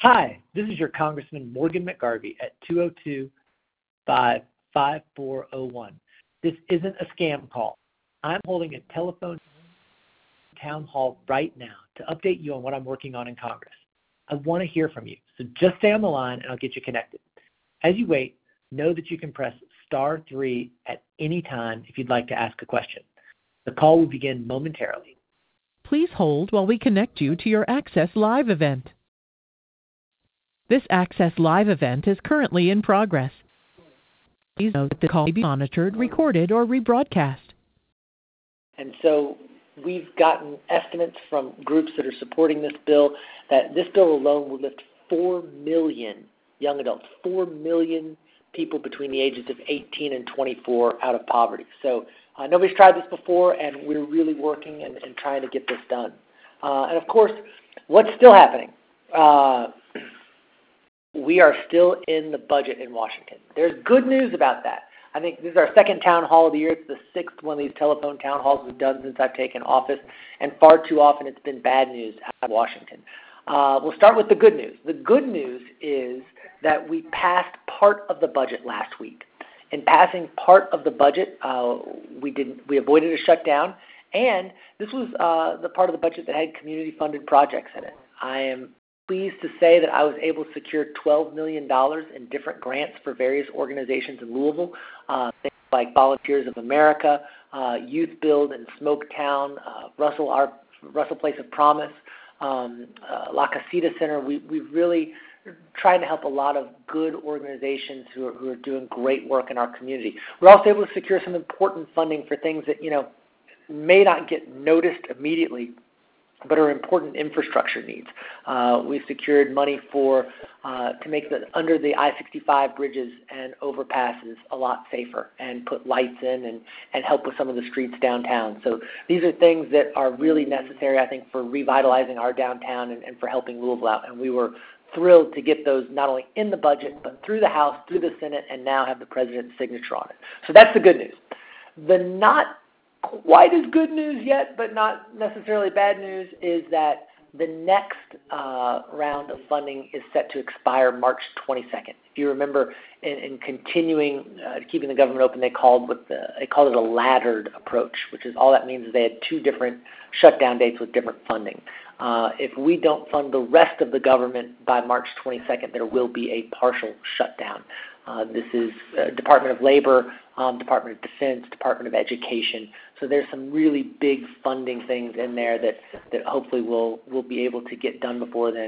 Hi, this is your Congressman Morgan McGarvey at 202-55401. This isn't a scam call. I'm holding a telephone town hall right now to update you on what I'm working on in Congress. I want to hear from you, so just stay on the line and I'll get you connected. As you wait, know that you can press *3 at any time if you'd like to ask a question. The call will begin momentarily. Please hold while we connect you to your Access Live event. This Access Live event is currently in progress. Please note that the call may be monitored, recorded, or rebroadcast. And so we've gotten estimates from groups that are supporting this bill that this bill alone will lift 4 million young adults, 4 million people between the ages of 18 and 24 out of poverty. So nobody's tried this before, and we're really working and trying to get this done. And of course, what's still happening? We are still in the budget in Washington. There's good news about that. I think this is our second town hall of the year. It's the sixth one of these telephone town halls we've done since I've taken office, and far too often it's been bad news out of Washington. We'll start with the good news. The good news is that we passed part of the budget last week. In passing part of the budget, we avoided a shutdown, and this was the part of the budget that had community-funded projects in it. I am pleased to say that I was able to secure $12 million in different grants for various organizations in Louisville, things like Volunteers of America, Youth Build in Smoketown, Russell Place of Promise, La Casita Center. We've really tried to help a lot of good organizations who are doing great work in our community. We're also able to secure some important funding for things that, may not get noticed immediately, but are important infrastructure needs. We've secured money to make under the I-65 bridges and overpasses a lot safer and put lights in and help with some of the streets downtown. So these are things that are really necessary, I think, for revitalizing our downtown and for helping Louisville out. And we were thrilled to get those not only in the budget, but through the House, through the Senate, and now have the President's signature on it. So that's the good news. The not quite as good news yet, but not necessarily bad news, is that the next round of funding is set to expire March 22nd. If you remember, in continuing keeping the government open, they called it a laddered approach, which is all that means is they had two different shutdown dates with different funding. If we don't fund the rest of the government by March 22nd, there will be a partial shutdown. This is Department of Labor, Department of Defense, Department of Education. So there's some really big funding things in there that hopefully we'll be able to get done before then.